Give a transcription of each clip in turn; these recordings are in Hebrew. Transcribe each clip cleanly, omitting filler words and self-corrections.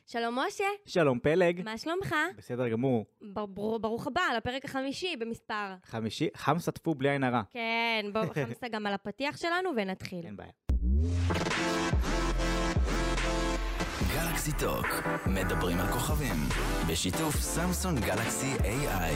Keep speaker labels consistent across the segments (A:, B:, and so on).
A: שלום משה.
B: שלום פלג.
A: מה שלומך?
B: בסדר גמור.
A: ברוך הבא לפרק החמישי במספר.
B: חמישי, חמסה טפו בלי עין הרע.
A: כן, בואו חמסה גם על הפתיח שלנו ונתחיל.
B: אין בעיה.
C: גלקסי טוק, מדברים על כוכבים, בשיתוף סמסונג גלקסי AI.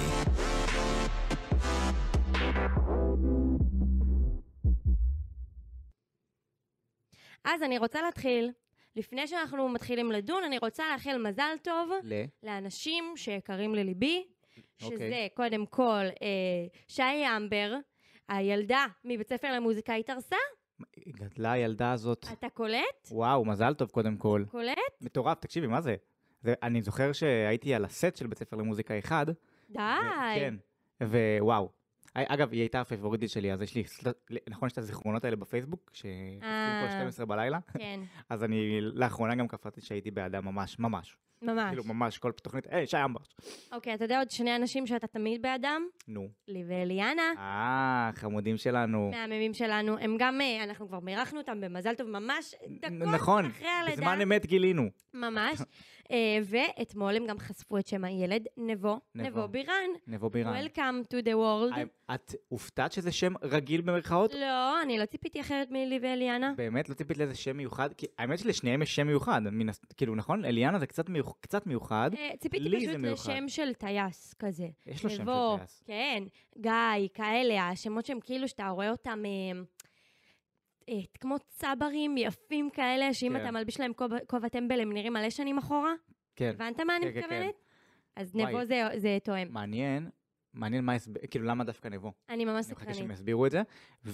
A: אז אני רוצה להתחיל. לפני שאנחנו מתחילים לדון, אני רוצה לאחל מזל טוב לאנשים שיקרים לליבי, שזה קודם כל שי אמבר, הילדה מבית ספר למוזיקה התארסה.
B: גדלה הילדה הזאת.
A: אתה קולט?
B: וואו, מזל טוב קודם כל.
A: קולט?
B: מטורף, תקשיבי, מה זה? אני זוכר שהייתי על הסט של בית ספר למוזיקה אחד.
A: די.
B: כן, ווואו. אגב, היא הייתה הפייבוריטית שלי, אז יש לי, נכון, יש את הזיכרונות האלה בפייסבוק, שחפים כל 12 בלילה.
A: כן.
B: אז אני לאחרונה גם קפרתי שהייתי באדם ממש, ממש.
A: ממש.
B: כאילו ממש, כל תוכנית, שי אמבר.
A: אוקיי, אתה יודע עוד שני אנשים שאתה תמיד באדם?
B: נו.
A: לי ואליאנה.
B: חמודים שלנו.
A: מהממים שלנו. הם גם, אנחנו כבר מירחנו אותם במזל טוב ממש דקות
B: נכון,
A: אחרי הלידה.
B: בזמן אמת גילינו.
A: ממש. ואתמול הם גם חשפו את שם הילד, נבו בירן.
B: נבו בירן.
A: Welcome to the world.
B: את הופתעת שזה שם רגיל במרכאות?
A: לא, אני לא ציפיתי אחרת מלי ואליאנה.
B: באמת? לא ציפית לאיזה שם מיוחד? כי האמת שלשניהם יש שם מיוחד. כאילו, נכון? אליאנה זה קצת מיוחד.
A: ציפיתי פשוט לשם של טייס כזה.
B: יש לו שם של טייס.
A: כן, גיא, כאלה, השמות שהם כאילו שאתה רואה אותם כמו צברים יפים כאלה, שאם אתה מלביש להם כובע טמבל, הם נראים מלא שנים אחורה.
B: כן.
A: הבנת מה אני מתכוונת? אז נבו זה תואם.
B: מעניין מה הסבר, כאילו למה דווקא נבו.
A: אני ממש סקרנית.
B: אני מחכה שהם יסבירו את זה,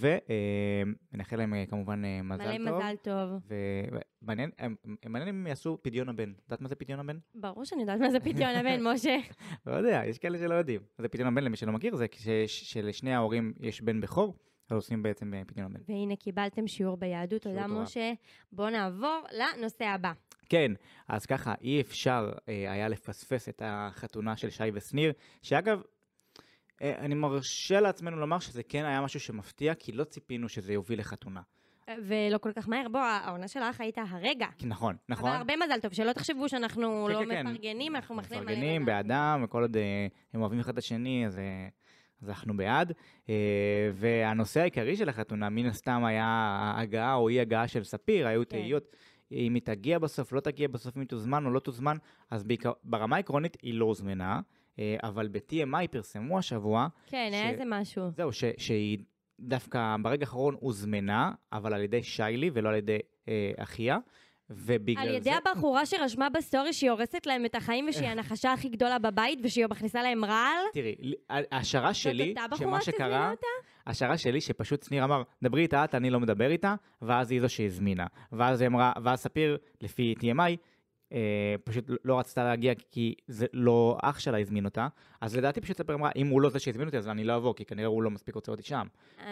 B: ונאחל להם כמובן מזל טוב.
A: מלא מזל טוב.
B: ומעניין, מעניין אם יעשו פדיון הבן. יודעת מה זה פדיון הבן?
A: ברור שאני יודעת מה זה פדיון הבן, משה.
B: לא יודע, יש כאלה שלא יודעים. זה פדיון הבן, למי שלא מכיר, זה שלשני ההורים יש בן בכור, אז עושים בעצם פדיון הבן.
A: והנה קיבלתם שיעור ביהדות, תודה משה. בואו נעבור לנושא הבא.
B: כן, אז ככה, אי אפשר היה לפספס את החתונה של שי וסניר, שאגב, אני מרשה לעצמנו לומר שזה כן היה משהו שמפתיע, כי לא ציפינו שזה יוביל לחתונה.
A: ולא כל כך מהר, בוא, העונה שלך הייתה הרגע.
B: נכון.
A: אבל הרבה מזל טוב, שלא תחשבו שאנחנו לא מפרגנים, אנחנו מחנים מלא.
B: מפרגנים באדם, וכל עוד הם אוהבים אחד את השני, אז אנחנו בעד. והנושא העיקרי של החתונה, מן הסתם היה ההגעה או אי הגעה של ספיר, היו תהיות. אם היא תגיע בסוף, לא תגיע בסוף, אם היא תוזמן או לא תוזמן, אז ברמה העקרונית היא לא הוזמנה, אבל ב-TMI פרסמו השבוע.
A: כן, היה איזה משהו.
B: זהו, שהיא דווקא ברגע האחרון הוזמנה, אבל על ידי שיילי ולא על ידי אחיה, ובגלל
A: על ידי הבחורה שרשמה בסטורי שהיא הורסת להם את החיים, ושהיא הנחשה הכי גדולה בבית, ושהיא מכניסה להם רעל.
B: תראי, השערה שלי, שמה שקרה, השערה שלי שפשוט שניר אמר, דברי איתה, אני לא מדבר איתה, ואז היא זו שהזמינה. ואז היא אמרה, ואז ספיר, לפי TMI, פשוט לא רצתה להגיע כי זה לא אח שלה הזמין אותה, אז לדעתי פשוט ספיר אמרה, אם הוא לא זה שהזמין אותי, אז אני לא אבוא, כי כנראה הוא לא מספיק רוצה אותי שם.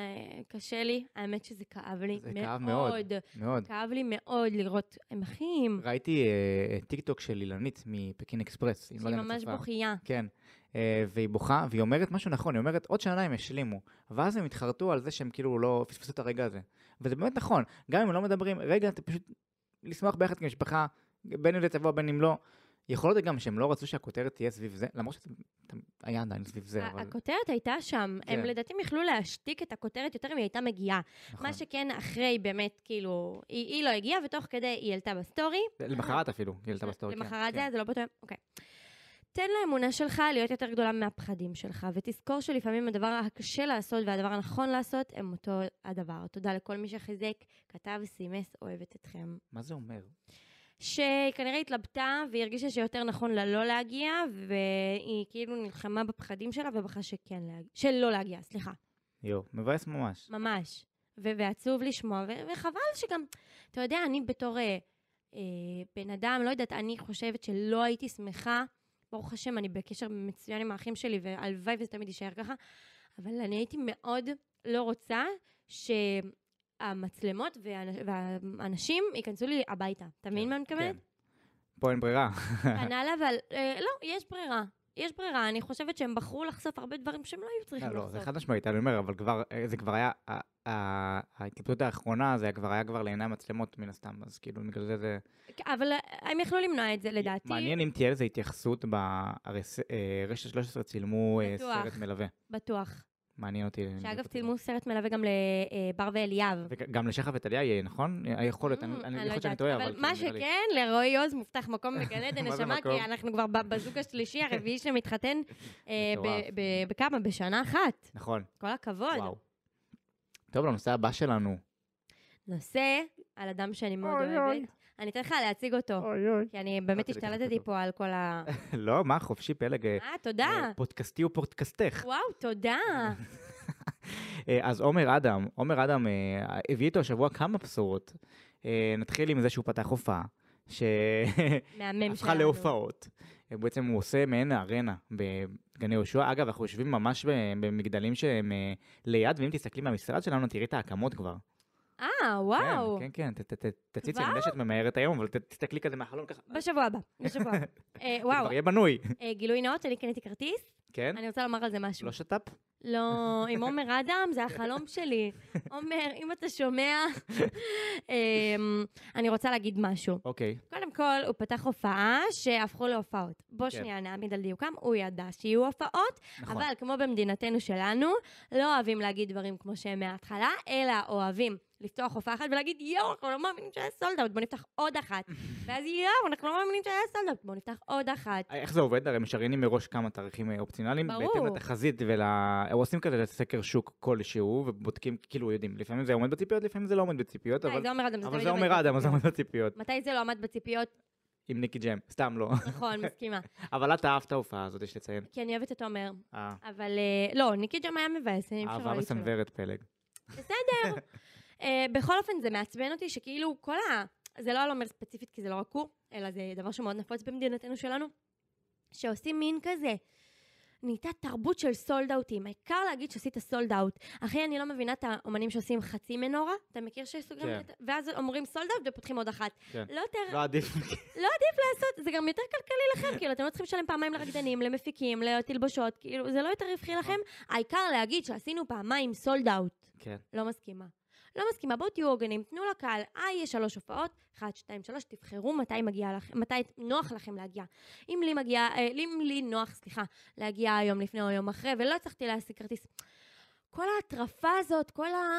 A: קשה לי, האמת שזה כאב לי
B: זה כאב מאוד, מאוד.
A: כאב לי מאוד לראות, הם אחים.
B: ראיתי טיק טוק של אילנית מפקין אקספרס.
A: שהיא ממש בוכייה.
B: כן, והיא בוכה, והיא אומרת משהו נכון, היא אומרת, עוד שנה הם ישלימו, ואז הם התחרטו על זה שהם כאילו לא פספסו את הרגע הזה. וזה באמת נכון, גם אם הם לא מדברים, רגע, אתה פשוט לשמוח ביחד כמשפחה, בין אם זה תבוא, בין אם לא, יכול להיות גם שהם לא רצו שהכותרת תהיה סביב זה, למרות שזה היה עדיין סביב זה.
A: הכותרת הייתה שם, הם לדעתי יכלו להשתיק את הכותרת יותר אם היא הייתה מגיעה. מה שכן אחרי באמת, כאילו, היא לא הגיעה, ותוך כדי היא העלתה בסטורי.
B: למחרת אפילו, היא העלתה בסטורי.
A: למחרת זה לא בטוח, אוקיי. תן לאמונה שלך להיות יותר גדולה מהפחדים שלך, ותזכור שלפעמים הדבר הקשה לעשות והדבר הנכון לעשות הם אותו הדבר. תודה לכל מי שחיזק, כתב, סימס, אוהבת אתכם.
B: מה זה אומר?
A: שכנראה התלבטה והיא הרגישה שיותר נכון לה לא להגיע, והיא כאילו נלחמה בפחדים שלה ובחרה שלא להגיע, סליחה.
B: מבאס ממש.
A: ממש. ועצוב לשמוע, וחבל שגם, אתה יודע, אני בתור בן אדם, לא יודעת, אני חושבת שלא הייתי שמחה, ברוך השם, אני בקשר מצוין עם האחים שלי, והלוואי וזה תמיד יישאר ככה, אבל אני הייתי מאוד לא רוצה שהמצלמות והאנשים ייכנסו לי הביתה. אתה מבין מה אני מתכוונת?
B: פה אין ברירה.
A: כנ"ל, אבל לא, יש ברירה. יש ברירה, אני חושבת שהם בחרו לחשוף הרבה דברים שהם לא היו צריכים לחשוף.
B: לא, זה חד משמעית, אני אומר, אבל זה כבר היה, ההתלבטות האחרונה, זה כבר היה לעיני המצלמות מן הסתם, אז כאילו, בגלל זה...
A: אבל הם יכלו למנוע את זה, לדעתי.
B: מעניין אם תהיה לזה התייחסות, רשת 13 צילמו סרט מלווה.
A: בטוח.
B: מעניין אותי.
A: שאגב, צילמו סרט מלווה גם לבר ואליאב.
B: וגם לשחף וטליה יהיה, נכון? יכול להיות, אני חושבת שאני טועה,
A: אבל מה שכן, לרועי עוז מובטח מקום בגן עדן נשמה, כי אנחנו כבר בזוג השלישי, הרביעי שמתחתן בכמה? בשנה אחת.
B: נכון.
A: כל הכבוד.
B: טוב, לנושא הבא שלנו.
A: נושא על אדם שאני מאוד אוהבת. אני אתן לך להציג אותו, כי אני באמת השתלטתי פה על כל ה...
B: לא, מה, חופשי פלג.
A: תודה.
B: פודקאסטי ופודקאסטך.
A: וואו, תודה.
B: אז עומר אדם הביא איתו השבוע כמה בשורות. נתחיל עם זה שהוא פתח הופעה, שהפכה להופעות. בעצם הוא עושה מעין ארנה בגני יהושע. אגב, אנחנו יושבים ממש במגדלים שהם ליד, ואם תסתכלי מהמשרד שלנו, תראי את ההקמות כבר.
A: וואו.
B: כן, תציצי, אני יודע שאת ממהרת היום, אבל תסתכלי כזה מהחלון ככה.
A: בשבוע הבא.
B: זה כבר יהיה בנוי.
A: גילוי נאות, אני קניתי כרטיס.
B: כן?
A: אני רוצה לומר על זה משהו.
B: לא שטאפ?
A: לא, עם עומר אדם, זה החלום שלי. עומר, אם אתה שומע, אני רוצה להגיד משהו.
B: אוקיי.
A: קודם כל, הוא פתח הופעה שהפכו להופעות. בוא שנייה נעמיד על דיוקם, הוא ידע שיהיו הופעות, אבל כמו במדינתנו שלנו, לא אוהבים להגיד דברים כמו שהם מההתחלה, אלא אוהבים לפתוח הופעה אחת ולהגיד, יואו, אנחנו לא מאמינים שהיה סולד-אוט, בוא נפתח עוד אחת. ואז יואו, אנחנו לא מאמינים שהיה סולד-אוט, בוא נפתח עוד אחת.
B: איך זה עובד? הרי משריינים מראש כמה תאריכים אופציונליים, בהתאם לתחזית עושים כזה סקר שוק כלשהו, ובודקים, כאילו יודעים, לפעמים זה עומד בציפיות, לפעמים זה לא עומד בציפיות, אבל זה עומד אדם, אז זה עומד בציפיות.
A: מתי זה לא עומד בציפיות?
B: עם ניקי ג'ם, סתם לא.
A: נכון, מסכימה.
B: אבל את אהבת ההופעה הזאת, יש לציין.
A: כי אני אוהבת את עומר. אבל לא, ניקי ג'ם היה מבאס.
B: אהבה מסנוורת פלג.
A: בסדר. בכל אופן, זה מעצבן אותי שכאילו זה לא על עומר ספציפית, כי זה לא רק הוא, אלא זה דבר שמאוד נפוץ במדינתנו שלנו, שעושים מין כזה. נהייתה תרבות של סולד-אוטים. העיקר להגיד שעשית סולד-אוט. אחי, אני לא מבינה את האומנים שעושים חצי מנורה. אתה מכיר שסוגרים? ואז אומרים סולד-אוט ופותחים עוד אחת.
B: לא עדיף.
A: לא עדיף לעשות. זה גם יותר כלכלי לכם. כאילו, אתם לא צריכים לשלם פעמיים לרקדנים, למפיקים, לתלבושות. כאילו, זה לא יותר רווחי לכם. העיקר להגיד שעשינו פעמיים סולד-אוט. לא מסכימה. לא מסכימה, בואו תהיו הוגנים, תנו לקהל, יש 3 הופעות, 1, 2, 3, תבחרו מתי נוח לכם להגיע. אם לי נוח, להגיע היום לפני או יום אחרי, ולא הצלחתי להשיג כרטיס. כל ההטרפה הזאת,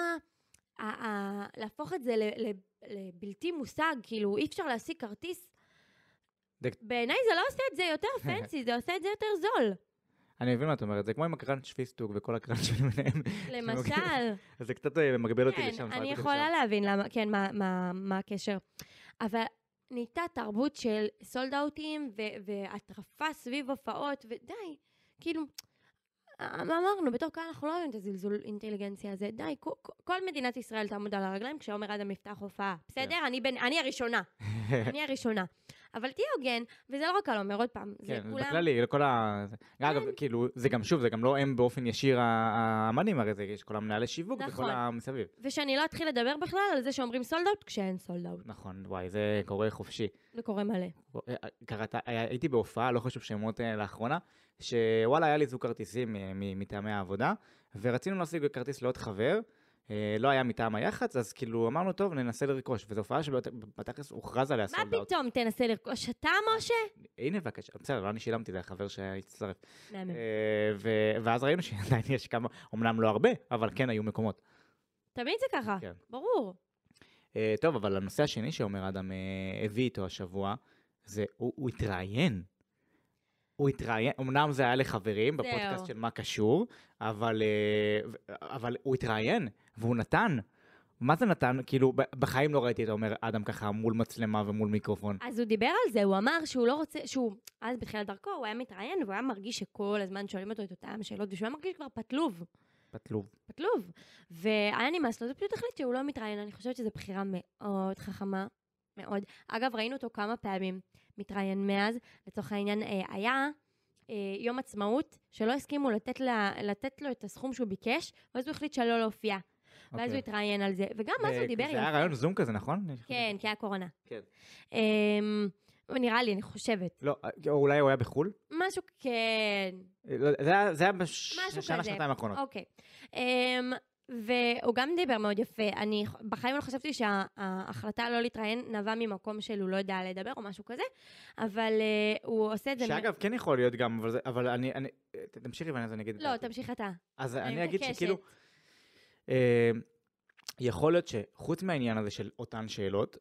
A: להפוך את זה לבלתי מושג, כאילו אי אפשר להשיג כרטיס, בעיניי זה לא עושה את זה יותר פנסי, זה עושה את זה יותר זול.
B: אני מבין מה את אומרת, זה כמו עם הקראנץ' פיסטוק וכל הקראנץ' שלהם.
A: למשל.
B: אז זה קצת מגבל אותי לשם.
A: כן, אני יכולה להבין מה הקשר. אבל נהייתה תרבות של סולד-אוטים והטרפה סביב הופעות, ודי, כאילו, אמרנו, בתור כאן אנחנו לא יודעים את הזלזול אינטליגנציה הזה, די, כל מדינת ישראל תעמוד על הרגליים כשעומר אדם יפתח הופעה. בסדר? אני הראשונה. אני הראשונה. אבל תהיה הוגן, וזה לא רק על עומר, עוד פעם.
B: כן, זה בכללי, לכל אגב, כאילו, זה גם שוב, זה גם לא הם באופן ישיר האמנים, הרי זה יש כל המנהלי שיווק וכל המסביב.
A: ושאני לא אתחיל לדבר בכלל על זה שאומרים סולד-אוט כשאין סולד-אוט.
B: נכון, וואי, זה קורה חופשי.
A: זה קורה מלא.
B: הייתי בהופעה, לא חשוב שמות לאחרונה, שוואלה, היה לי זוג כרטיסים מטעמי העבודה, ורצינו להשיג כרטיס לעוד חבר, לא היה מטעם היח"צ, אז כאילו אמרנו, טוב, ננסה לרכוש, וזו הופעה שבתכלס הוכרז עליה סולד-אוט.
A: מה פתאום, תנסה לרכוש אתה, משה?
B: הנה, בבקשה, בסדר, לא אני שילמתי, זה החבר שהצטרף. ואז ראינו שעדיין יש כמה, אמנם לא הרבה, אבל כן היו מקומות.
A: תמיד זה ככה, ברור.
B: טוב, אבל הנושא השני שאומר אדם הביא איתו השבוע, זה הוא התראיין. הוא התראיין, אמנם זה היה לחברים בפודקאסט של מה קשור, אבל הוא התראיין, והוא נתן. מה זה נתן? כאילו, בחיים לא ראיתי את אומר אדם ככה מול מצלמה ומול מיקרופון.
A: אז הוא דיבר על זה, הוא אמר שהוא לא רוצה, אז בתחילת דרכו הוא היה מתראיין, והוא היה מרגיש שכל הזמן שואלים אותו את אותם שאלות, ושהוא היה מרגיש כבר פתלוב. והיה נמאס לו, זה פשוט החליט שהוא לא מתראיין, אני חושבת שזו בחירה מאוד חכמה, מאוד. אגב, ראינו אותו כמה פעמים מתראיין מאז, לצורך העניין היה יום עצמאות, שלא הסכימו לתת לו את הסכום שהוא ביקש, ואז הוא החליט שלא להופיע. ואז הוא התראיין על זה, וגם אז הוא דיבר...
B: זה היה רעיון זום כזה, נכון?
A: כן, כי היה קורונה.
B: כן.
A: נראה לי, אני חושבת.
B: לא, אולי הוא היה בחול?
A: משהו, כן.
B: זה היה בשנה, שנתיים האחרונות.
A: אוקיי. והוא גם דיבר מאוד יפה. אני בחיים לא חשבתי שההחלטה לא להתראיין נבע ממקום של הוא לא יודע לדבר או משהו כזה, אבל הוא עושה את זה...
B: שאגב, כן יכול להיות גם, אבל אני... תמשיכי ואני אגיד...
A: לא, תמשיך אתה.
B: אז אני אגיד שכאילו... יכול להיות שחוץ מהעניין הזה של אותן שאלות,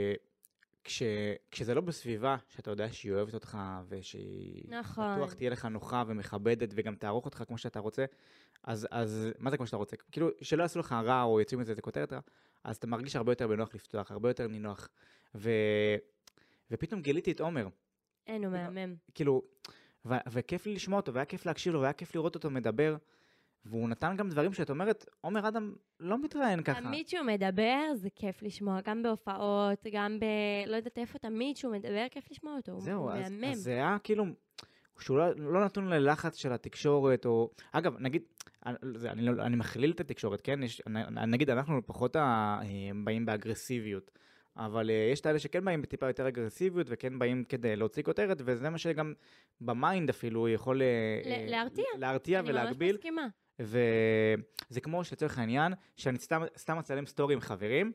B: כשזה לא בסביבה שאתה יודע שהיא אוהבת אותך ושהיא בטוח תהיה לך נוחה ומכבדת וגם תערוך אותך כמו שאתה רוצה, אז מה זה כמו שאתה רוצה? כאילו שלא יעשו לך רע או יצאו מזה כותרת רע, אז אתה מרגיש הרבה יותר בנוח לפתוח, הרבה יותר נינוח. ופתאום גיליתי את עומר.
A: אין, הוא מהמם.
B: כאילו, וכיף לי לשמוע אותו, והיה כיף להקשיב לו, והיה כיף לראות אותו מדבר, והוא נתן גם דברים שאת אומרת, עומר אדם לא מתראיין ככה.
A: תמיד שהוא מדבר, זה כיף לשמוע, גם בהופעות, גם לא יודעת איפה, תמיד שהוא מדבר, כיף לשמוע אותו.
B: זהו, אז זה היה כאילו, שהוא לא נתון ללחץ של התקשורת, או... אגב, נגיד, אני מכליל את התקשורת, כן? נגיד, אנחנו פחות באים באגרסיביות, אבל יש את האלה שכן באים בטיפה יותר אגרסיביות, וכן באים כדי להוציא כותרת, וזה מה שגם במיינד אפילו יכול להרתיע ולהגביל.
A: אני ממש מסכימה.
B: וזה כמו שלצורך העניין, שאני סתם אצלם סטורי עם חברים,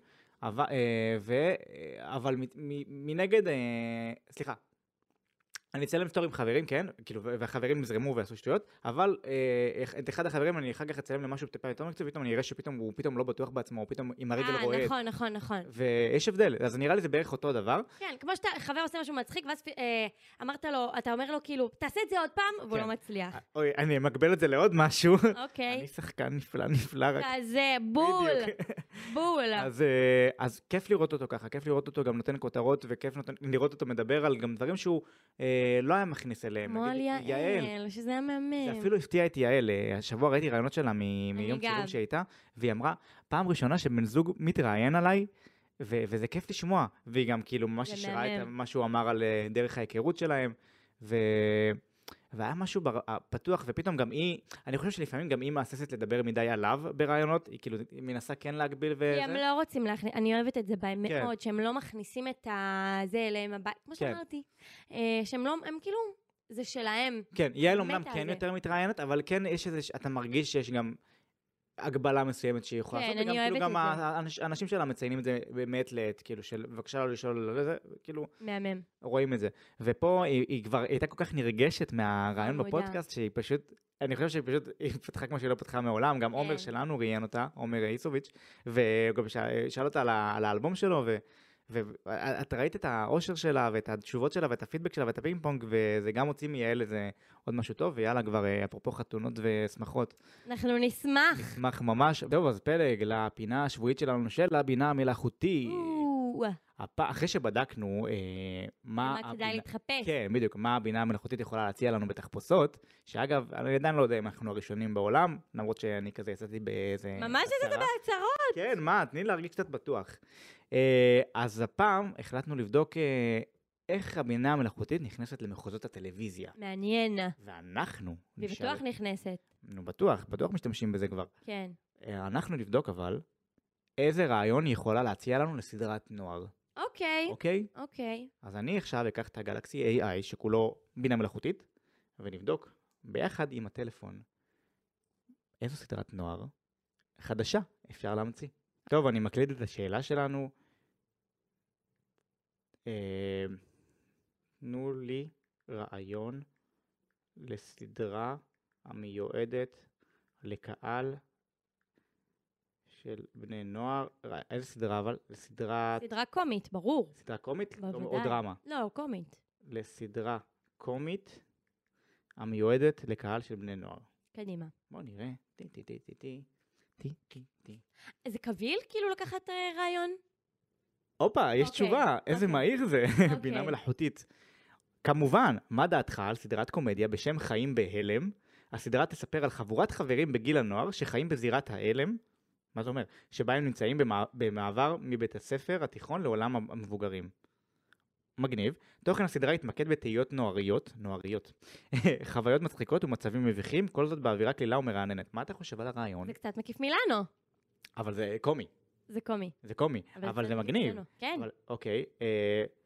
B: אבל מנגד, סליחה, אני אצלם סטורי עם חברים, כן, כאילו, והחברים נזרמו ועשו שטויות, אבל את אחד החברים אני אחר כך אצלם למשהו טיפה יותר מקצועי, פתאום אני אראה שפתאום הוא פתאום לא בטוח בעצמו, הוא פתאום עם הרגל רועד.
A: נכון.
B: ויש הבדל, אז נראה לי זה בערך אותו דבר.
A: כן, כמו שאתה, חבר עושה משהו מצחיק, ואז אמרת לו, אתה אומר לו כאילו, תעשה את זה עוד פעם, והוא לא מצליח.
B: אוי, אני מגבל את זה לעוד משהו.
A: אוקיי.
B: אני שחקן נפלא רק.
A: כזה, בול.
B: אז כיף לראות אותו ככה, כיף לראות אותו גם נותן כותרות, וכיף לראות אותו מדבר על גם דברים שהוא לא היה מכניס אליהם.
A: כמו על יעל, שזה היה מהמם.
B: זה אפילו הפתיע את יעל. השבוע ראיתי רעיונות שלה מיום צילום שהייתה, והיא אמרה, פעם ראשונה שבן זוג מתראיין עליי, וזה כיף לשמוע. והיא גם כאילו ממש השרה את מה שהוא אמר על דרך ההיכרות שלהם, והיה משהו פתוח, ופתאום גם היא, אני חושב שלפעמים גם היא מעססת לדבר מדי עליו ברעיונות, היא כאילו מנסה כן להגביל וזה.
A: הם לא רוצים להכניס, אני אוהבת את זה בהם מאוד, שהם לא מכניסים את זה אליהם הבית, כמו שאמרתי, שהם לא, הם כאילו, זה שלהם.
B: כן, יעל אומנם כן יותר מתראיינת, אבל כן יש איזה, אתה מרגיש שיש גם הגבלה מסוימת שהיא יכולה לעשות, וגם כאילו גם האנשים שלה מציינים את זה באמת לעת, כאילו של בבקשה לא לשאול על זה, כאילו רואים את זה. ופה היא כבר הייתה כל כך נרגשת מהרעיון בפודקאסט, שהיא פשוט, אני חושב שהיא פשוט, היא פתחה כמו שהיא לא פתחה מעולם, גם עומר שלנו ראיין אותה, עומר איסוביץ', וגם שאל אותה על האלבום שלו, ואת ראית את האושר שלה, ואת התשובות שלה, ואת הפידבק שלה, ואת הפינג פונג, וזה גם הוציא מיעל איזה עוד משהו טוב, ויאללה כבר אפרופו חתונות ושמחות.
A: אנחנו נשמח.
B: נשמח ממש. טוב, אז פלג, לפינה השבועית שלנו של הבינה המלאכותית. אחרי שבדקנו
A: מה כדאי להתחפש.
B: כן, בדיוק, מה הבינה המלאכותית יכולה להציע לנו בתחפושות, שאגב, אני עדיין לא יודע אם אנחנו הראשונים בעולם, למרות שאני כזה יצאתי באיזה...
A: ממש יצאת בהצהרות.
B: כן, מה, תני להרגיש קצת בטוח. אז הפעם החלטנו לבדוק איך הבינה המלאכותית נכנסת למחוזות הטלוויזיה.
A: מעניין.
B: ואנחנו...
A: היא בטוח נכנסת.
B: נו, בטוח משתמשים בזה כבר.
A: כן.
B: אנחנו נבדוק אבל איזה רעיון היא יכולה להציע לנו לסדרת נוער.
A: אוקיי.
B: אוקיי?
A: אוקיי.
B: אז אני עכשיו אקח את הגלקסי AI שכולו בינה מלאכותית, ונבדוק ביחד עם הטלפון איזו סדרת נוער חדשה אפשר להמציא. טוב, אני מקליד את השאלה שלנו. תנו לי רעיון לסדרה המיועדת לקהל של בני נוער. איזה סדרה אבל?
A: סדרה קומית, ברור.
B: סדרה קומית? או דרמה?
A: לא, קומית.
B: לסדרה קומית המיועדת לקהל של בני נוער.
A: קדימה.
B: בוא נראה.
A: זה קביל כאילו לקחת רעיון?
B: הופה, יש תשובה. איזה מהיר זה. בינה מלאכותית. כמובן, מה דעתך על סדרת קומדיה בשם חיים בהלם? הסדרה תספר על חבורת חברים בגיל הנוער שחיים בזירת ההלם. מה זה אומר? שבה הם נמצאים במעבר מבית הספר התיכון לעולם המבוגרים. מגניב. תוכן הסדרה התמקד בתהיות נועריות, חוויות מצחיקות ומצבים מביכים, כל זאת באווירה כלילה ומרעננת. מה אתה חושב על הרעיון?
A: זה קצת מקיף מילאנו.
B: אבל זה קומי.
A: זה קומי.
B: אבל זה מגניב.
A: כן.
B: אבל, אוקיי.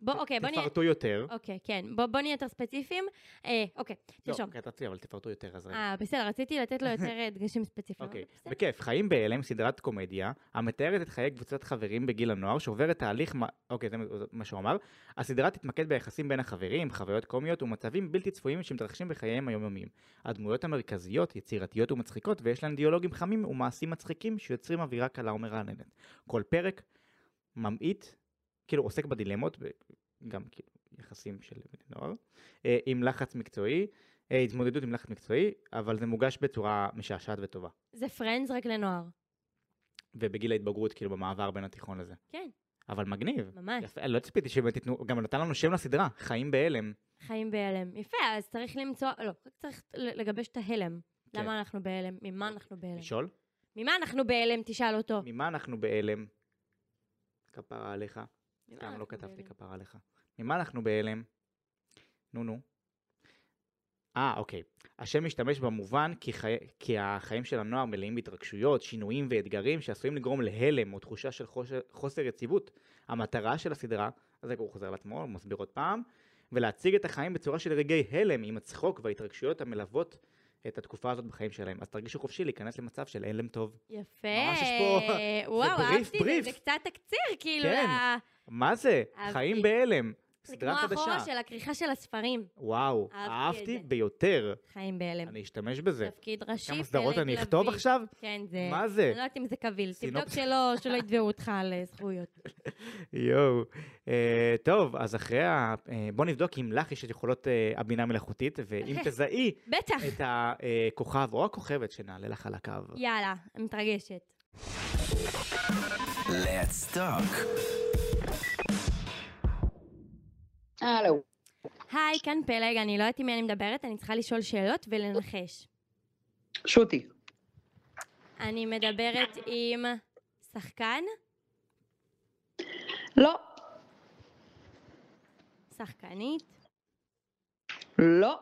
A: אוקיי, בוא נהיה...
B: תפרטו יותר.
A: אוקיי, כן. בוא נהיה יותר ספציפיים. אוקיי, תרשום.
B: לא, כתבתי, אבל תפרטו יותר, אז רגע.
A: בסדר, רציתי לתת לו יותר דגשים ספציפיים.
B: אוקיי, בכיף. חיים בהלם, סדרת קומדיה, המתארת את חיי קבוצת חברים בגיל הנוער, שעוברת תהליך, אוקיי, זה מה שהוא אמר. הסדרה תתמקד ביחסים בין החברים, חוויות קומיות ומצבים בלתי צפויים שמתרחשים בחייהם היומיומיים. הדמויות המרכזיות, יצירתיות ומצחיקות, ויש להן דיאלוגים חמים ומעשים מצחיקים שיוצרים אווירה קלה ומרעננת. כל פרק ממעיט, כאילו עוסק בדילמות, גם כאילו יחסים של בני נוער, עם לחץ מקצועי, התמודדות עם לחץ מקצועי, אבל זה מוגש בצורה משעשעת וטובה.
A: זה פרנדס רק לנוער.
B: ובגיל ההתבגרות, כאילו במעבר בין התיכון לזה.
A: כן.
B: אבל מגניב.
A: ממש.
B: יפה, לא ציפיתי שבאמת תיתנו, גם נתן לנו שם לסדרה, חיים בהלם.
A: חיים בהלם. יפה, אז צריך למצוא, לא, צריך לגבש את ההלם.
B: כן.
A: למה אנחנו בהלם? ממה אנחנו בהלם?
B: לשאול?
A: ממה אנחנו בהלם? תשאל אותו.
B: ממה אנחנו בהלם? כפרה עליך. סתם לא כתבתי כפרה עליך. ממה אנחנו בהלם? נו. אוקיי. השם משתמש במובן כי החיים של הנוער מלאים בהתרגשויות, שינויים ואתגרים שעשויים לגרום להלם או תחושה של חוסר יציבות. המטרה של הסדרה, אז הוא חוזר לעצמו, הוא מסביר עוד פעם, ולהציג את החיים בצורה של רגעי הלם עם הצחוק וההתרגשויות המלוות את התקופה הזאת בחיים שלהם. אז תרגישו חופשי להיכנס למצב של הלם טוב.
A: יפה.
B: ממש יש פה...
A: וואו, אהבתי, זה קצת תקציר, כאילו.
B: כן. מה זה? חיים בהלם. סדרה חדשה.
A: זה כמו החורה של הכריכה של הספרים.
B: וואו, אהבתי ביותר.
A: חיים בהלם.
B: אני אשתמש בזה.
A: תפקיד ראשי.
B: כמה סדרות אני אכתוב עכשיו?
A: כן, זה...
B: מה זה?
A: אני לא יודעת אם זה קביל. תבדוק שלא יתבעו אותך על זכויות.
B: יואו. טוב, אז אחרי בוא נבדוק אם לך יש את יכולות הבינה מלאכותית, ואם תזהי את הכוכב או הכוכבת שנעלה לך על הקו.
A: יאללה, אני מתרגשת.
C: Let's talk.
D: הלו.
A: היי, כאן פלג, אני לא יודעת עם מי אני מדברת, אני צריכה לשאול שאלות ולנחש.
D: שוטי.
A: אני מדברת עם שחקן?
D: לא.
A: שחקנית?
D: לא.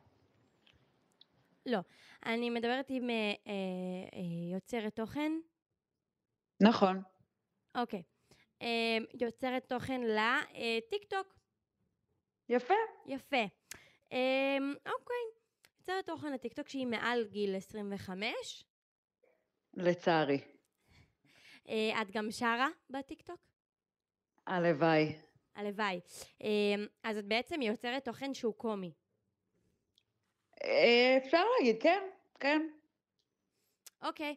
A: לא. אני מדברת עם יוצרת תוכן?
D: נכון.
A: אוקיי. יוצרת תוכן לטיק טוק.
D: יפה.
A: יפה. אוקיי. יוצרת תוכן לטיק טוק שהיא מעל גיל 25?
D: לצערי.
A: את גם שרה בטיק טוק?
D: הלוואי.
A: הלוואי. אז את בעצם יוצרת תוכן שהוא קומי.
D: אפשר להגיד, כן, כן.
A: אוקיי.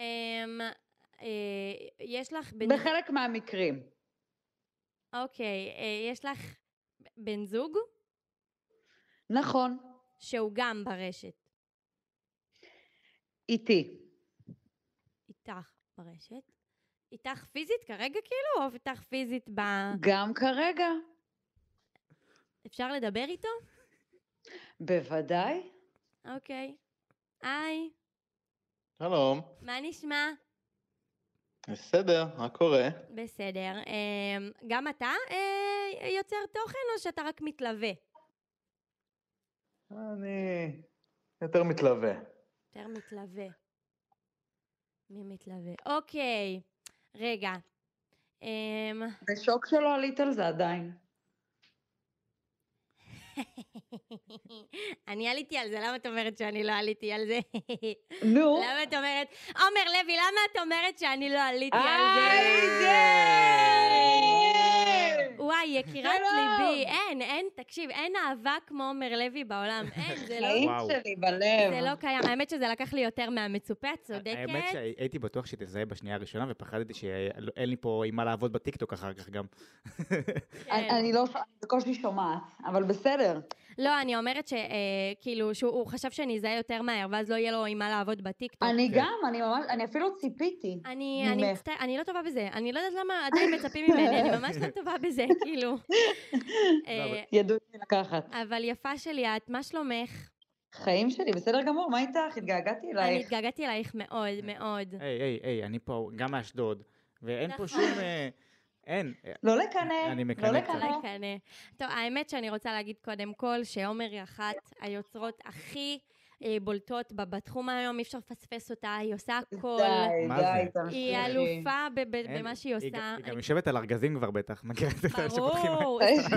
A: יש לך...
D: בחלק מהמקרים.
A: אוקיי. יש לך בן זוג?
D: נכון.
A: שהוא גם ברשת.
D: איתי.
A: איתך ברשת? איתך פיזית כרגע כאילו? או איתך פיזית ב...
D: גם כרגע.
A: אפשר לדבר איתו?
D: בוודאי.
A: אוקיי. היי.
E: שלום.
A: מה נשמע?
E: בסדר, מה קורה?
A: בסדר. גם אתה יוצר תוכן או שאתה רק מתלווה?
E: אני יותר מתלווה.
A: יותר מתלווה. מי מתלווה? אוקיי. רגע.
D: בשוק שלא עלית על זה עדיין.
A: אני עליתי על זה, למה את אומרת שאני לא עליתי על זה?
D: נו.
A: למה את אומרת, עומר לוי, למה את אומרת שאני לא עליתי על זה? וואי, יקירת ליבי, אין, תקשיב, אין אהבה כמו עומר לוי בעולם, אין, זה לא...
D: חיים שלי בלב.
A: זה לא קיים, האמת שזה לקח לי יותר מהמצופה, צודקת.
B: האמת שהייתי בטוח שתזהה בשנייה הראשונה, ופחדתי שאין לי פה עם מה לעבוד בטיקטוק אחר כך גם.
D: אני לא, בקושי שומעת, אבל בסדר.
A: לא, אני אומרת שכאילו, שהוא חשב שאני אזהה יותר מהר, ואז לא יהיה לו עם מה לעבוד בטיקטוק.
D: אני גם, אני אפילו ציפיתי.
A: אני לא טובה בזה, אני לא יודעת למה עדיין מצפים ממני, אני ממש לא טובה בזה, כאילו.
D: ידעו לי לקחת.
A: אבל יפה שלי, את, מה שלומך?
D: חיים שלי, בסדר גמור, מה איתך? התגעגעתי אלייך.
A: אני התגעגעתי אלייך מאוד, מאוד.
B: היי, אני פה גם מאשדוד, ואין פה שום... אין.
D: לא לקנא.
B: אני מקנא.
A: לא לקנא. טוב, האמת שאני רוצה להגיד קודם כל שעומר היא אחת היוצרות הכי בולטות בתחום היום, אי אפשר לפספס אותה, היא עושה הכל.
D: די,
A: היא אלופה במה שהיא עושה.
B: היא גם יושבת על ארגזים כבר בטח, מכירה את זה שפותחים.
A: ברור.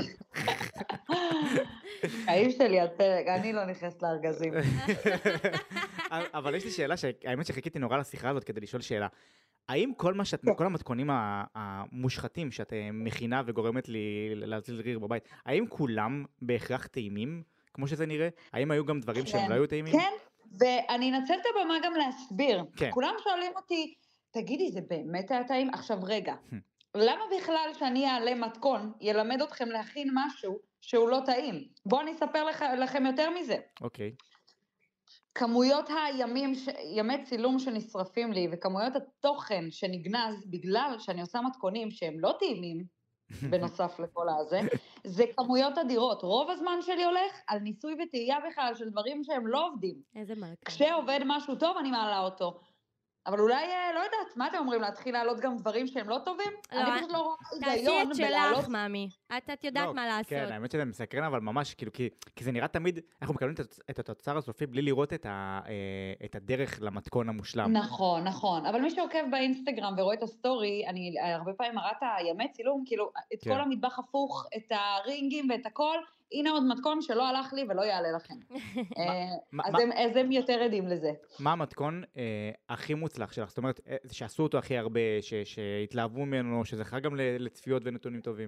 D: האם שלי על פרק, אני לא נכנסת לארגזים.
B: אבל יש לי שאלה, האמת שחיכיתי נורא לשיחה הזאת כדי לשאול שאלה. האם כל המתכונים המושחתים שאת מכינה וגורמת לי להזיל ריר בבית, האם כולם בהכרח טעימים, כמו שזה נראה? האם היו גם דברים שהם לא היו טעימים?
D: כן, ואני אנצל את הבמה גם להסביר.
B: כן.
D: כולם שואלים אותי, תגידי, זה באמת היה טעים? עכשיו רגע, למה בכלל שאני אעלה מתכון, ילמד אתכם להכין משהו שהוא לא טעים? בואו אני אספר לכם יותר מזה.
B: אוקיי.
D: כמויות ימי צילום שנשרפים לי, וכמויות התוכן שנגנז בגלל שאני עושה מתכונים שהם לא טעימים, בנוסף לכל הזה, זה כמויות אדירות. רוב הזמן שלי הולך על ניסוי וטעייה בכלל של דברים שהם לא עובדים.
A: איזה מלכה.
D: כשעובד משהו טוב, אני מעלה אותו. אבל אולי, לא יודעת, מה אתם אומרים? להתחיל לעלות גם דברים שהם לא טובים? אני פשוט לא רואה היגיון
A: תעשי את שלך, מאמי. את יודעת מה לעשות.
B: כן, האמת שזה מסקרן, אבל ממש, כאילו, כי זה נראה תמיד, אנחנו מקבלים את התוצר הסופי בלי לראות את הדרך למתכון המושלם.
D: נכון, נכון. אבל מי שעוקב באינסטגרם ורואה את הסטורי, אני הרבה פעמים מראה את הימי צילום, כאילו, את כל המטבח הפוך, את הרינגים ואת הכל, הנה עוד מתכון שלא הלך לי ולא יעלה לכם. אז הם יותר עדים לזה.
B: מה המתכון הכי מוצלח שלך? זאת אומרת, שעשו אותו הכי הרבה, שהתלהבו ממנו, שזכה גם לצפיות ונתונים טובים.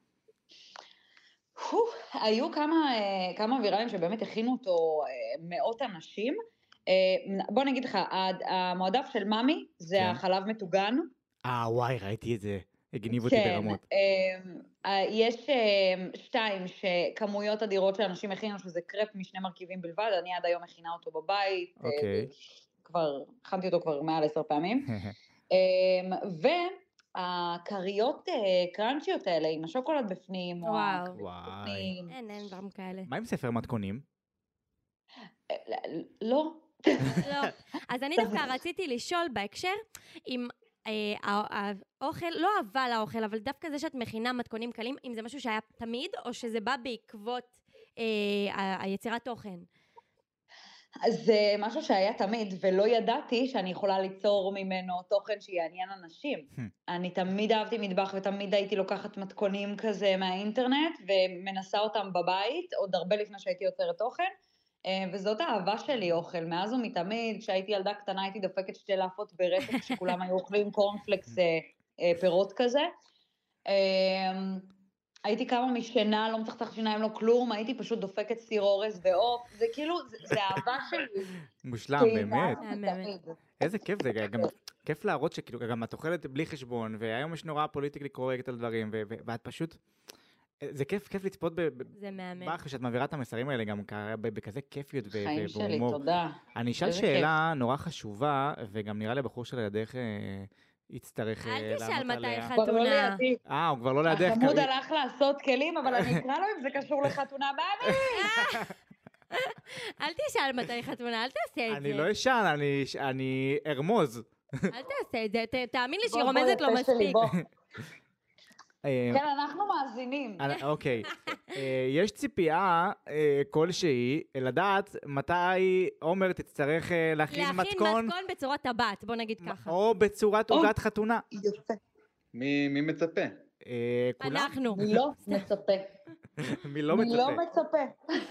D: היו כמה ויראלים שבאמת הכינו אותו מאות אנשים. בוא נגיד לך, המועדף של מאמי זה החלב מטוגן.
B: וואי, ראיתי את זה. הגניב אותי ברמות.
D: יש 2 שכמויות אדירות שאנשים הכינו, שזה קרפ משני מרכיבים בלבד, אני עד היום מכינה אותו בבית, הכנתי אותו כבר מעל 10 פעמים, והקריות קראנצ'יות האלה עם השוקולד בפנים,
A: וואי, אין דברים כאלה.
B: מה עם ספר מתכונים?
D: לא.
A: אז אני דווקא רציתי לשאול בהקשר, אם האוכל, לא אבל האוכל, אבל דווקא זה שאת מכינה מתכונים קלים, אם זה משהו שהיה תמיד, או שזה בא בעקבות היצירת תוכן?
D: זה משהו שהיה תמיד, ולא ידעתי שאני יכולה ליצור ממנו תוכן שיעניין אנשים. אני תמיד אהבתי מטבח, ותמיד הייתי לוקחת מתכונים כזה מהאינטרנט, ומנסה אותם בבית, עוד הרבה לפני שהייתי יוצרת תוכן, וזאת האהבה שלי אוכל, מאז ומתמיד, כשהייתי ילדה קטנה הייתי דופקת 2 לאפות ברצף, כשכולם היו אוכלים קורנפלקס פירות כזה. הייתי קמה משינה, לא מצחצח שיניים, לא כלום, הייתי פשוט דופקת סיר אורז ועוף, זה כאילו, זה אהבה שלי.
B: מושלם, באמת. איזה כיף זה, גם כיף להראות שכאילו, גם את אוכלת בלי חשבון, והיום יש נורא פוליטיקלי קורקט על דברים, ואת פשוט... זה כיף לצפות בך, שאת מעבירה את המסרים האלה גם בכזה כיפיות ובהומור.
D: חיים שלי, תודה.
B: אני אשאל שאלה נורא חשובה, וגם נראה לי בחור של לידך יצטרך
A: אל תשאל מתי חתונה.
B: הוא כבר לא לידך.
D: החמוד הלך לעשות כלים, אבל אני אקרא לו אם זה קשור לחתונה באמי.
A: אל תשאל מתי חתונה, אל תעשה את זה.
B: אני לא אשאל, אני ארמוז.
A: אל תעשה את זה, תאמין לי שהיא רומזת לו מספיק.
D: כן, אנחנו מאזינים.
B: אוקיי. יש ציפייה כלשהי לדעת מתי עומר תצטרך להכין מתכון.
A: להכין מתכון בצורת טבעת, בוא נגיד ככה.
B: או בצורת עוגת חתונה.
D: יפה.
E: מי מצפה?
B: כולם?
A: אנחנו.
D: מי לא מצפה.
B: מי לא מצפה?
D: מי לא מצפה.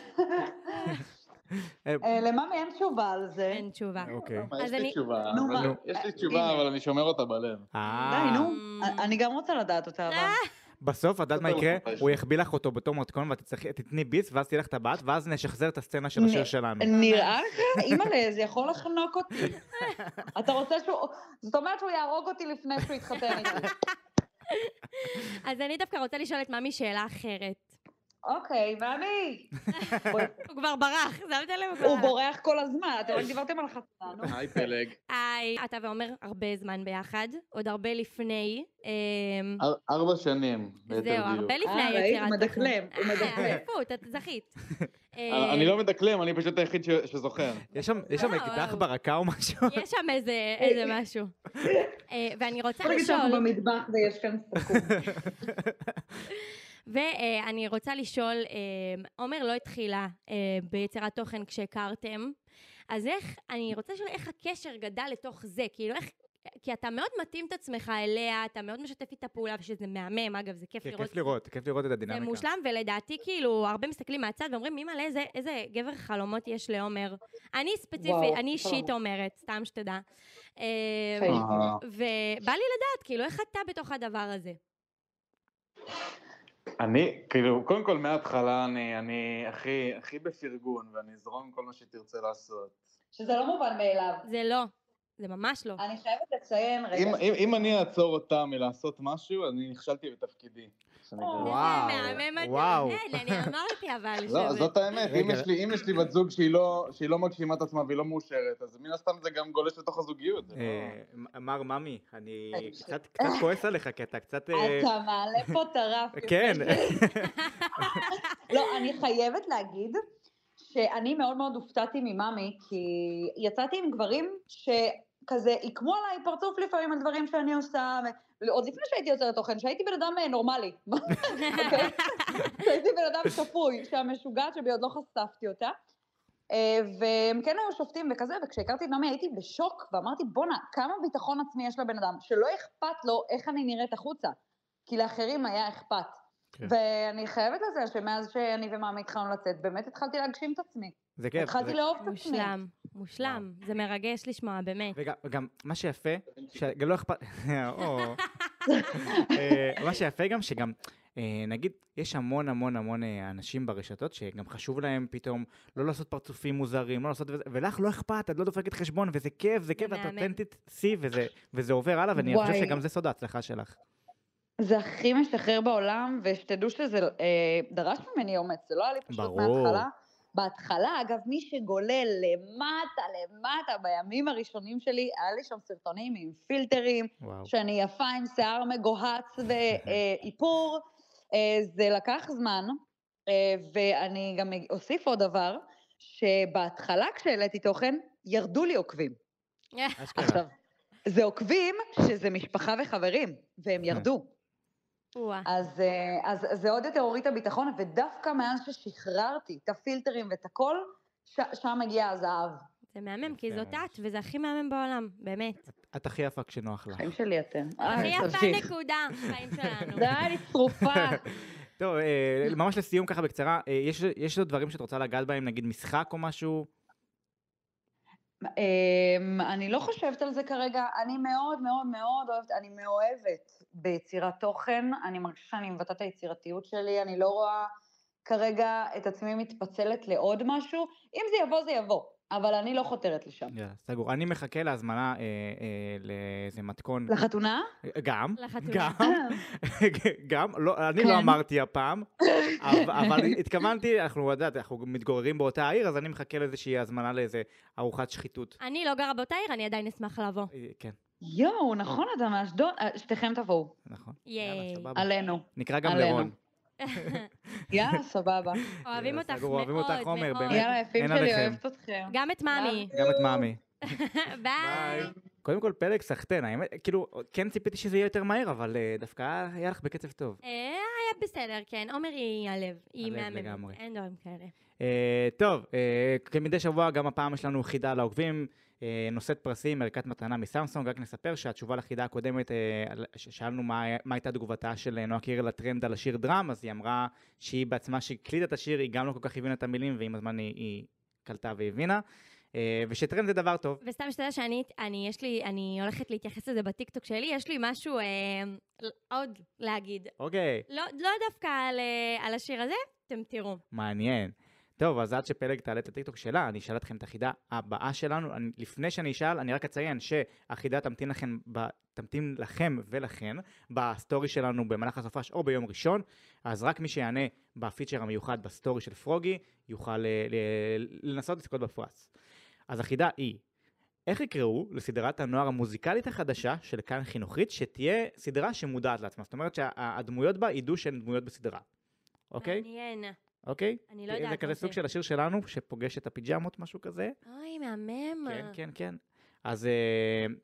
D: למאמי אין תשובה על זה.
A: אין תשובה.
E: יש לי תשובה. יש לי תשובה, אבל אני שומר אותה בלב.
D: די, נו. אני גם רוצה לדעת אותה.
B: בסוף, את יודעת מה יקרה? הוא יחביא לך אותו בתור מתכון, ואת תתני ביס, ואז תלך טבעת, ואז נשחזר את הסצנה של השיר שלנו.
D: נראה לך? אימא'לה, זה יכול לחנוק אותי. אתה רוצה שהוא... זאת אומרת שהוא יהרוג אותי לפני שהוא יתחתן איתי.
A: אז אני דווקא רוצה לשאול את מאמי שאלה אחרת.
D: אוקיי, מאמי.
A: הוא כבר ברח, שמת לב?
D: הוא בורח כל הזמן, אתם רק דיברתם על חתונה, נו.
E: היי פלג.
A: היי, אתה ועומר הרבה זמן ביחד, עוד הרבה לפני.
E: 4 שנים.
A: זהו, הרבה לפני היצירת
D: ראית, הוא מדקלם, הוא מדקלם.
A: עפות, את זכית.
E: אני לא מדקלם, אני פשוט היחיד שזוכר.
B: יש שם אקדח ברקה או משהו?
A: יש שם איזה משהו. ואני רוצה לשאול...
D: בוא נגיד שאנחנו במטבח ויש כאן סתקום.
A: ואני רוצה לשאול, עומר לא התחילה ביצירת תוכן כשהכרתם, אז אני רוצה לשאול איך הקשר גדל לתוך זה, כאילו איך, כי אתה מאוד מתאים את עצמך אליה, אתה מאוד משתף איתה פעולה, ושזה מהמם, אגב, זה כיף לראות.
B: כיף לראות את הדינמיקה.
A: זה מושלם, ולדעתי, כאילו, הרבה מסתכלים מהצד ואומרים, מי מלא, איזה גבר חלומות יש לעומר. אני ספציפית, אני אישית אומרת, סתם שתדע. ובא לי לדעת, כאילו, איך אתה בתוך הדבר הזה?
E: אני, כאילו, קודם כל מההתחלה אני הכי בפרגון, ואני אזרום כל מה שתרצה לעשות.
D: שזה לא מובן מאליו.
A: זה לא. זה ממש לא.
D: אני חייבת לציין, רגע.
E: אם אני אעצור אותה מלעשות משהו, אני נכשלתי בתפקידי.
A: וואו, וואו. אני אמרתי אבל.
E: לא, זאת האמת, אם יש לי בת זוג שהיא לא מגשימה את עצמה והיא לא מאושרת, אז מן הסתם זה גם גולש לתוך הזוגיות.
B: מר ממי, אני קצת כועס עליך, כי אתה קצת...
D: אתה מעלה פה את הרף.
B: כן.
D: לא, אני חייבת להגיד שאני מאוד מאוד הופתעתי מממי, כי יצאתי עם גברים שכזה עיקמו עליי פרצוף לפעמים על דברים שאני עושה, עוד לפני שהייתי יוצרת תוכן, שהייתי בן אדם נורמלי, אוקיי? שהייתי בן אדם שפוי, שהמשוגעת שבי עוד לא חשפתי אותה, והם כן היו שופטים וכזה, וכשהכרתי את ממי הייתי בשוק, ואמרתי בונה, כמה ביטחון עצמי יש לבן אדם, שלא אכפת לו איך אני נראית החוצה, כי לאחרים היה אכפת. ואני חייבת לזה שמאז שאני ומאמי התחלנו לצאת, באמת התחלתי להגשים את עצמי.
B: זה כיף.
D: התחלתי לאהוב את עצמי.
A: מושלם. זה מרגש לשמוע, באמת.
B: וגם מה שיפה, שגם לא אכפת... מה שיפה גם שגם, נגיד, יש המון אנשים ברשתות שגם חשוב להם פתאום לא לעשות פרצופים מוזרים, לא לעשות... ולך לא אכפת, את לא דופקת חשבון, וזה כיף, את אותנטית סי, וזה עובר הלאה, ואני חושב שגם זה סוד ההצלחה שלך.
D: זה הכי משתחרר בעולם, ושתדעו שזה דרש ממני אומץ, זה לא היה לי פשוט מההתחלה. בהתחלה, אגב, מי שגולל למטה, בימים הראשונים שלי, היה לי שם סרטונים עם פילטרים, שאני יפה עם שיער מגוהץ ואיפור, זה לקח זמן, ואני גם אוסיף עוד דבר, שבהתחלה כשהעליתי תוכן, ירדו לי עוקבים. עכשיו, זה עוקבים שזה משפחה וחברים, והם ירדו. אז זה עוד יותר הוריד את הביטחון, ודווקא מאז ששחררתי את הפילטרים ואת הכל, שם מגיע הזהב.
A: זה מהמם, כי זאת את, וזה הכי מהמם בעולם, באמת.
B: את הכי יפה כשנוח לך.
D: חיים שלי אתם.
A: הכי יפה נקודה, חיים שלנו.
D: די, שרופה.
B: טוב, ממש לסיום ככה בקצרה, יש עוד דברים שאת רוצה לגעת בהם, נגיד משחק או משהו?
D: אני לא חושבת על זה כרגע, אני מאוד מאוד מאוד אוהבת, אני מאוהבת ביצירת תוכן, אני מרגישה שאני מבטאת את היצירתיות שלי, אני לא רואה כרגע את עצמי מתפצלת לעוד משהו, אם זה יבוא זה יבוא, אבל אני לא חותרת לשם.
B: סגור, אני מחכה להזמנה לאיזה מתכון.
D: לחתונה?
B: גם, אני לא אמרתי הפעם, אבל התכוונתי, אנחנו מתגוררים באותה העיר, אז אני מחכה לאיזושהי הזמנה לאיזה ארוחת שחיתות.
A: אני לא גרה באותה עיר, אני עדיין אשמח לבוא.
B: כן.
D: יואו, נכון, אתה מאשדוד, שתיכם תבואו.
B: נכון.
D: עלינו.
B: נקרא גם לרון.
D: יאללה, סבבה.
A: אוהבים אותך מאוד.
B: אוהבים אותך עומר, באמת.
D: יאללה, יפים שלי, אוהבת אתכם.
A: גם את מאמי.
B: גם את מאמי.
A: ביי.
B: קודם כל פלג סחטן, האמת, כאילו, כן ציפיתי שזה יהיה יותר מהר, אבל דווקא היה לך בקצב טוב.
A: היה בסדר, כן. עומר היא הלב, היא מהממת. אין דברים כאלה.
B: טוב, כמדי שבוע גם הפעם יש לנו חידה לעוקבים, נושאת פרסים, ערכת מתנה מסמסונג, רק נספר שהתשובה לחידה הקודמת, שאלנו מה הייתה תגובתה של נועה קירל לטרנד על השיר דראם, אז היא אמרה שהיא בעצמה שהקליטה את השיר, היא גם לא כל כך הבינה את המילים, ועם הזמן היא קלטה והבינה. ושטרנד זה דבר טוב.
A: וסתם שתדע אני הולכת להתייחס לזה בטיקטוק שלי, יש לי משהו עוד להגיד.
B: אוקיי.
A: לא דווקא על השיר הזה, אתם תראו.
B: מעניין. טוב, אז עד שפלג תעלה את הטיקטוק שלה, אני אשאל אתכם את החידה הבאה שלנו. לפני שאני אשאל, אני רק אציין שהחידה תמתין לכם ולכן בסטורי שלנו במהלך הסופש או ביום ראשון, אז רק מי שיענה בפיצ'ר המיוחד בסטורי של פרוגי, יוכל לנסות לזכות בפרס. אז החידה היא, איך יקראו לסדרת הנוער המוזיקלית החדשה של כאן חינוכית, שתהיה סדרה שמודעת לעצמה? זאת אומרת שהדמויות בה ידעו שהן דמויות בסדרה. אוקיי?
A: מעניין.
B: אוקיי?
A: אני לא יודעת.
B: זה כזה סוג של השיר שלנו, שפוגש את הפיג'מות, משהו כזה.
A: אוי, מהמם.
B: כן. אז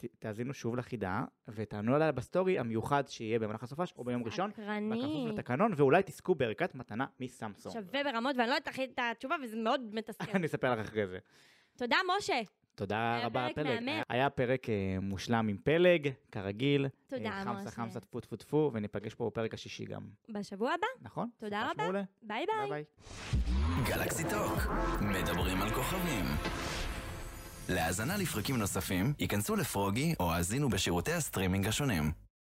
B: תאזינו שוב לחידה, ותענו עליה בסטורי המיוחד שיהיה במהלך הסופש, או ביום ראשון, בכפוף לתקנון, ואולי תזכו בערכת מתנה מסמסונג.
A: שווה ברמות, ואני לא אתחיל את התשובה, וזה מאוד מתסכל.
B: אני אספר לך אחרי זה.
A: תודה, משה.
B: תודה רבה, פלג. היה פרק מושלם עם פלג, כרגיל.
A: תודה, משה.
B: חמסה, טפו, טפו, טפו, וניפגש פה בפרק השישי גם.
A: בשבוע הבא.
B: נכון.
A: תודה רבה. ביי ביי.
C: גלקסי טוק, מדברים על כוכבים. להאזנה לפרקים נוספים, ייכנסו לפרוגי או האזינו בשירותי הסטרימינג השונים.